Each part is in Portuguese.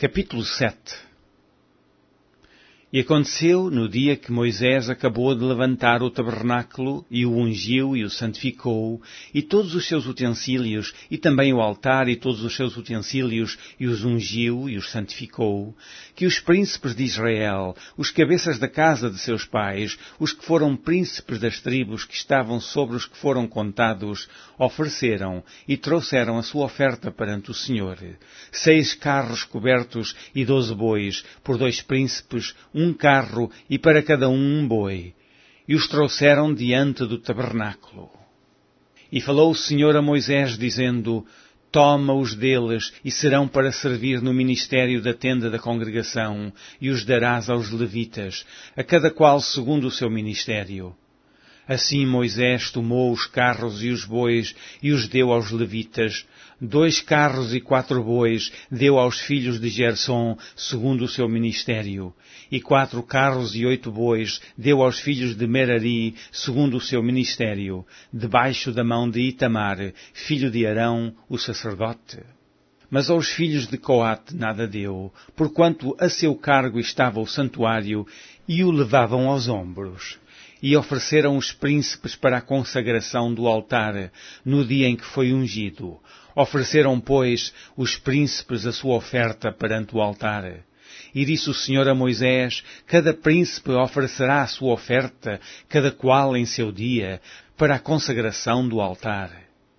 Capítulo 7. E aconteceu, no dia que Moisés acabou de levantar o tabernáculo, e o ungiu e o santificou, e todos os seus utensílios, e também o altar e todos os seus utensílios, e os ungiu e os santificou, que os príncipes de Israel, os cabeças da casa de seus pais, os que foram príncipes das tribos que estavam sobre os que foram contados, ofereceram e trouxeram a sua oferta perante o Senhor. 6 carros cobertos e 12 bois, por 2 príncipes, um carro e para cada um boi, e os trouxeram diante do tabernáculo. E falou o Senhor a Moisés, dizendo: Toma-os deles, e serão para servir no ministério da tenda da congregação, e os darás aos levitas, a cada qual segundo o seu ministério. Assim Moisés tomou os carros e os bois e os deu aos levitas. 2 carros e 4 bois deu aos filhos de Gersom, segundo o seu ministério. E 4 carros e 8 bois deu aos filhos de Merari, segundo o seu ministério, debaixo da mão de Itamar, filho de Arão, o sacerdote. Mas aos filhos de Coate nada deu, porquanto a seu cargo estava o santuário, e o levavam aos ombros. E ofereceram os príncipes para a consagração do altar, no dia em que foi ungido. Ofereceram, pois, os príncipes a sua oferta perante o altar. E disse o Senhor a Moisés: Cada príncipe oferecerá a sua oferta, cada qual em seu dia, para a consagração do altar.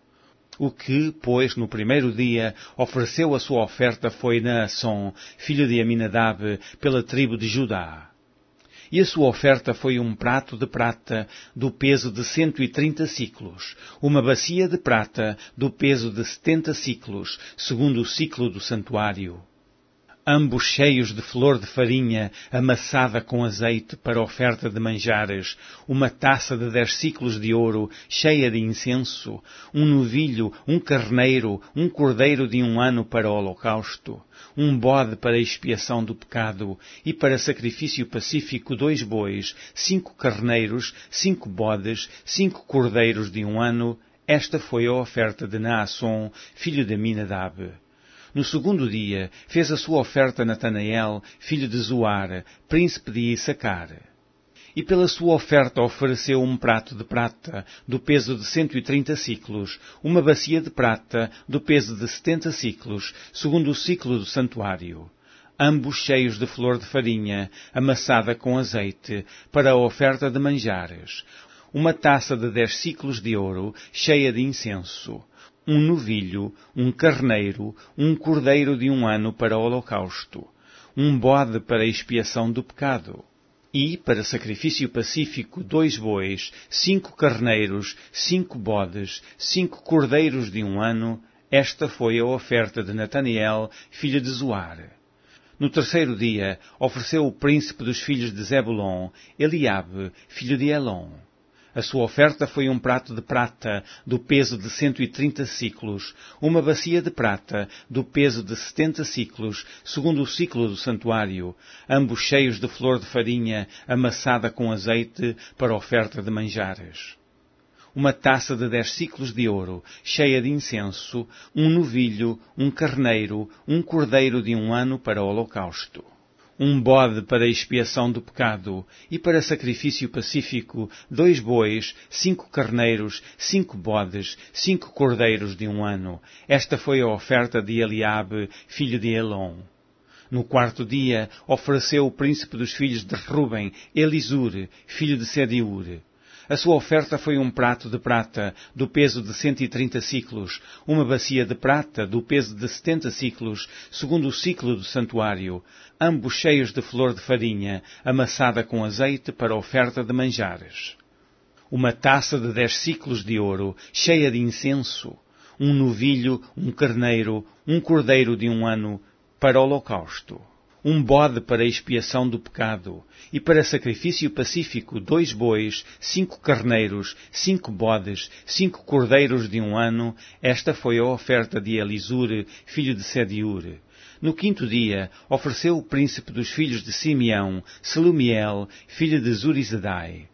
O que, pois, no primeiro dia, ofereceu a sua oferta foi Naasson, filho de Aminadab, pela tribo de Judá. E a sua oferta foi um prato de prata do peso de 130 siclos, uma bacia de prata do peso de 70 siclos, segundo o siclo do santuário. Ambos cheios de flor de farinha amassada com azeite para oferta de manjares, uma taça de 10 siclos de ouro cheia de incenso, um novilho, um carneiro, um cordeiro de 1 ano para o holocausto, um bode para expiação do pecado e para sacrifício pacífico 2 bois, 5 carneiros, 5 bodes, 5 cordeiros de 1 ano. Esta foi a oferta de Naasson, filho de Aminadab. No segundo dia, fez a sua oferta Natanael, filho de Zoar, príncipe de Issacar. E pela sua oferta ofereceu um prato de prata, do peso de 130 siclos, uma bacia de prata, do peso de 70 siclos, segundo o siclo do santuário. Ambos cheios de flor de farinha, amassada com azeite, para a oferta de manjares. Uma taça de 10 siclos de ouro, cheia de incenso. Um novilho, um carneiro, um cordeiro de 1 ano para o holocausto, um bode para expiação do pecado, e, para sacrifício pacífico, 2 bois, 5 carneiros, 5 bodes, 5 cordeiros de 1 ano. Esta foi a oferta de Natanael, filho de Zoar. No terceiro dia, ofereceu o príncipe dos filhos de Zebulon, Eliabe, filho de Elon. A sua oferta foi um prato de prata, do peso de 130 siclos, uma bacia de prata, do peso de 70 siclos, segundo o siclo do santuário, ambos cheios de flor de farinha, amassada com azeite, para oferta de manjares. Uma taça de 10 siclos de ouro, cheia de incenso, um novilho, um carneiro, um cordeiro de 1 ano para o holocausto. Um bode para expiação do pecado, e para sacrifício pacífico, 2 bois, 5 carneiros, 5 bodes, 5 cordeiros de 1 ano. Esta foi a oferta de Eliabe, filho de Elon. No quarto dia, ofereceu o príncipe dos filhos de Ruben, Elisur, filho de Sediur. A sua oferta foi um prato de prata, do peso de 130 siclos, uma bacia de prata, do peso de 70 siclos, segundo o siclo do santuário, ambos cheios de flor de farinha, amassada com azeite para oferta de manjares. Uma taça de 10 siclos de ouro, cheia de incenso, um novilho, um carneiro, um cordeiro de 1 ano, para o holocausto. Um bode para expiação do pecado, e para sacrifício pacífico 2 bois, 5 carneiros, 5 bodes, 5 cordeiros de 1 ano. Esta foi a oferta de Elisur, filho de Sediur. No quinto dia, ofereceu o príncipe dos filhos de Simeão, Selumiel, filho de Zurizadai.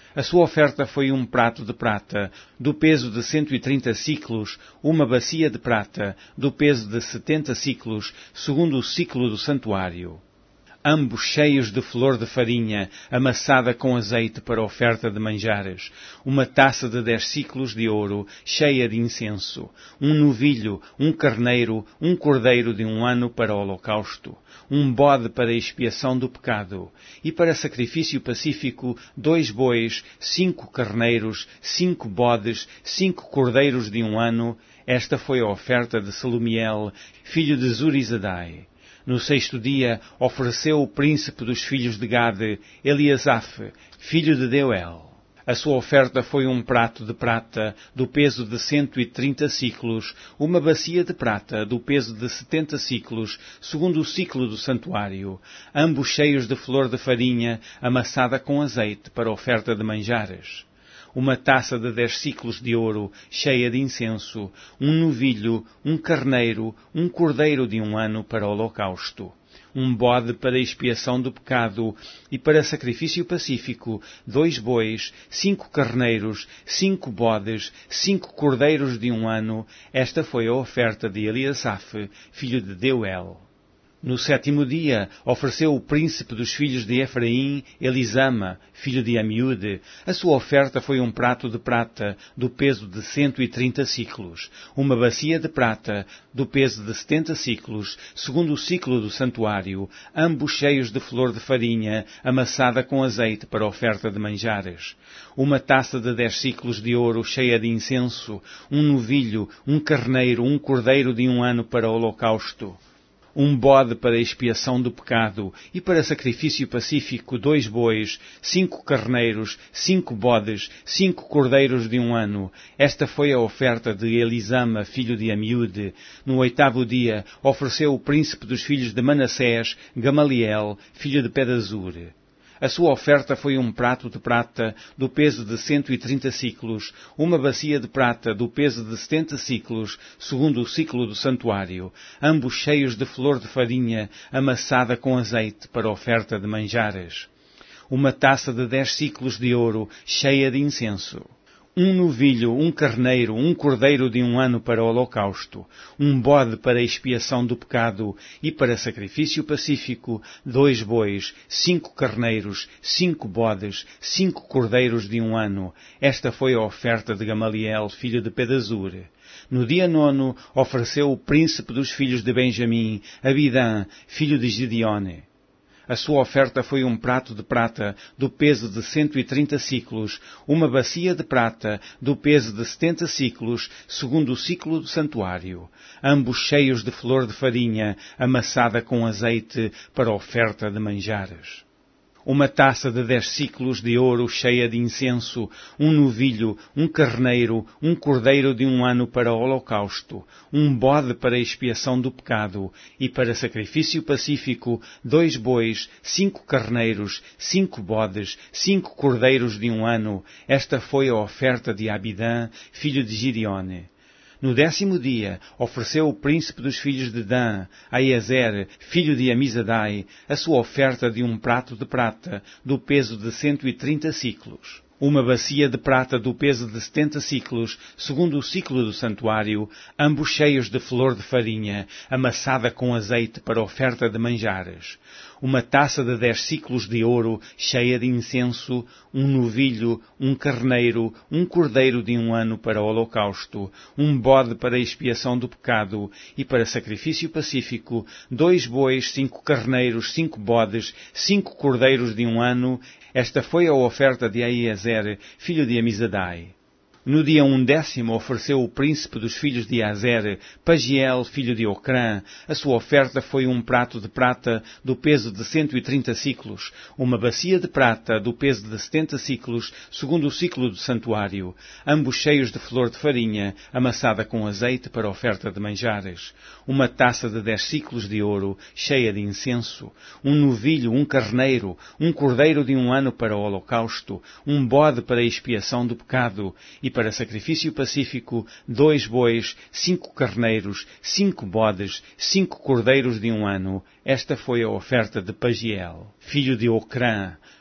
A sua oferta foi um prato de prata, do peso de 130 siclos, uma bacia de prata, do peso de 70 siclos, segundo o siclo do santuário. Ambos cheios de flor de farinha, amassada com azeite para oferta de manjares, uma taça de 10 siclos de ouro, cheia de incenso, um novilho, um carneiro, um cordeiro de 1 ano para o holocausto, um bode para expiação do pecado, e para sacrifício pacífico 2 bois, 5 carneiros, 5 bodes, 5 cordeiros de 1 ano. Esta foi a oferta de Selumiel, filho de Zurizadai. No 6º dia, ofereceu o príncipe dos filhos de Gade, Eliasaf, filho de Deuel. A sua oferta foi um prato de prata, do peso de 130 siclos, uma bacia de prata, do peso de 70 siclos, segundo o siclo do santuário, ambos cheios de flor de farinha, amassada com azeite, para oferta de manjares. Uma taça de 10 siclos de ouro, cheia de incenso, um novilho, um carneiro, um cordeiro de 1 ano para o holocausto, um bode para expiação do pecado e para sacrifício pacífico, 2 bois, 5 carneiros, 5 bodes, 5 cordeiros de 1 ano. Esta foi a oferta de Eliasaf, filho de Deuel. No 7º dia, ofereceu o príncipe dos filhos de Efraim, Elisama, filho de Amiúde. A sua oferta foi um prato de prata, do peso de 130 siclos, uma bacia de prata, do peso de 70 siclos, segundo o siclo do santuário, ambos cheios de flor de farinha, amassada com azeite para oferta de manjares. Uma taça de 10 siclos de ouro, cheia de incenso, um novilho, um carneiro, um cordeiro de 1 ano para o holocausto, um bode para expiação do pecado e para sacrifício pacífico 2 bois, 5 carneiros, 5 bodes, 5 cordeiros de 1 ano. Esta foi a oferta de Elisama, filho de Amiúde. No 8º dia, ofereceu o príncipe dos filhos de Manassés, Gamaliel, filho de Pedazur. A sua oferta foi um prato de prata, do peso de 130 siclos, uma bacia de prata, do peso de 70 siclos, segundo o siclo do santuário, ambos cheios de flor de farinha, amassada com azeite para oferta de manjares. Uma taça de 10 siclos de ouro, cheia de incenso. Um novilho, um carneiro, um cordeiro de 1 ano para o holocausto, um bode para expiação do pecado e para sacrifício pacífico, 2 bois, 5 carneiros, 5 bodes, 5 cordeiros de 1 ano. Esta foi a oferta de Gamaliel, filho de Pedazur. No dia 9, ofereceu o príncipe dos filhos de Benjamim, Abidã, filho de Gideone. A sua oferta foi um prato de prata, do peso de 130 siclos, uma bacia de prata, do peso de 70 siclos, segundo o siclo do santuário, ambos cheios de flor de farinha, amassada com azeite para oferta de manjares. Uma taça de 10 siclos de ouro cheia de incenso, um novilho, um carneiro, um cordeiro de 1 ano para o holocausto, um bode para expiação do pecado e para sacrifício pacífico, 2 bois, 5 carneiros, 5 bodes, 5 cordeiros de 1 ano. Esta foi a oferta de Abidã, filho de Gideone. No 10º dia, ofereceu o príncipe dos filhos de Dan, Aiezer, filho de Amizadai, a sua oferta de um prato de prata, do peso de 130 siclos. Uma bacia de prata do peso de 70 siclos, segundo o siclo do santuário, ambos cheios de flor de farinha, amassada com azeite para oferta de manjares. Uma taça de 10 siclos de ouro, cheia de incenso, um novilho, um carneiro, um cordeiro de 1 ano para o holocausto, um bode para expiação do pecado e para sacrifício pacífico, 2 bois, 5 carneiros, 5 bodes, 5 cordeiros de 1 ano. Esta foi a oferta de Aiezer, filho de Amizadai. No dia 11º ofereceu o príncipe dos filhos de Azer, Pagiel, filho de Ocrã. A sua oferta foi um prato de prata do peso de 130 siclos, uma bacia de prata do peso de 70 siclos, segundo o siclo do santuário, ambos cheios de flor de farinha, amassada com azeite para oferta de manjares. Uma taça de 10 siclos de ouro, cheia de incenso, um novilho, um carneiro, um cordeiro de 1 ano para o holocausto, um bode para a expiação do pecado e para sacrifício pacífico, 2 bois, 5 carneiros, 5 bodes, 5 cordeiros de 1 ano. Esta foi a oferta de Pagiel, filho de Ocrã.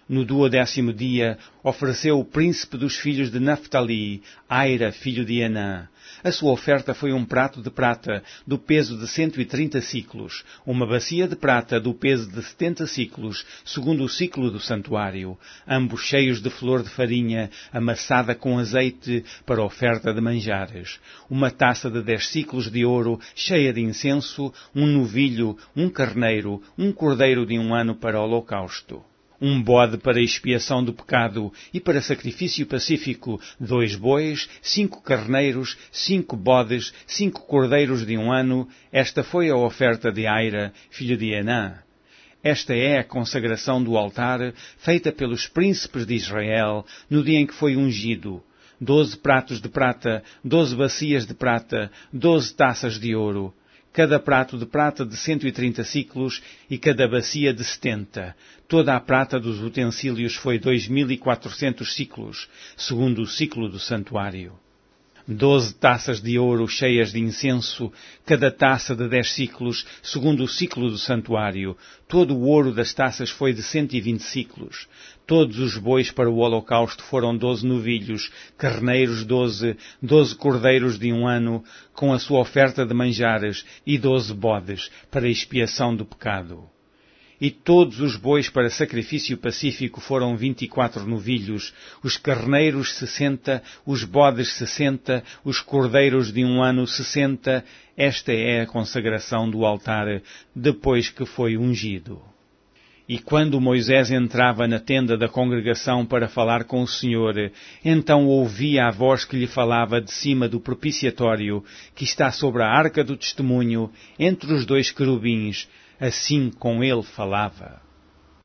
No 12º dia, ofereceu o príncipe dos filhos de Naftali, Aira, filho de Enã. A sua oferta foi um prato de prata, do peso de 130 siclos, uma bacia de prata do peso de 70 siclos, segundo o ciclo do santuário, ambos cheios de flor de farinha, amassada com azeite para oferta de manjares, uma taça de 10 siclos de ouro, cheia de incenso, um novilho, um carneiro, um cordeiro de 1 ano para holocausto. Um bode para expiação do pecado e para sacrifício pacífico, 2 bois, 5 carneiros, 5 bodes, 5 cordeiros de 1 ano. Esta foi a oferta de Aira, filho de Enã. Esta é a consagração do altar, feita pelos príncipes de Israel, no dia em que foi ungido. 12 pratos de prata, 12 bacias de prata, 12 taças de ouro. Cada prato de prata de 130 siclos e cada bacia de 70. Toda a prata dos utensílios foi 2.400 siclos, segundo o ciclo do santuário. 12 taças de ouro cheias de incenso, cada taça de 10 siclos, segundo o ciclo do santuário. Todo o ouro das taças foi de 120 siclos. Todos os bois para o holocausto foram 12 novilhos, carneiros 12 cordeiros de 1 ano, com a sua oferta de manjares, e 12 bodes, para expiação do pecado. E todos os bois para sacrifício pacífico foram 24 novilhos, os carneiros 60, os bodes 60, os cordeiros de 1 ano 60. Esta é a consagração do altar depois que foi ungido. E quando Moisés entrava na tenda da congregação para falar com o Senhor, então ouvia a voz que lhe falava de cima do propiciatório, que está sobre a arca do testemunho, entre os 2 querubins. Assim com ele falava.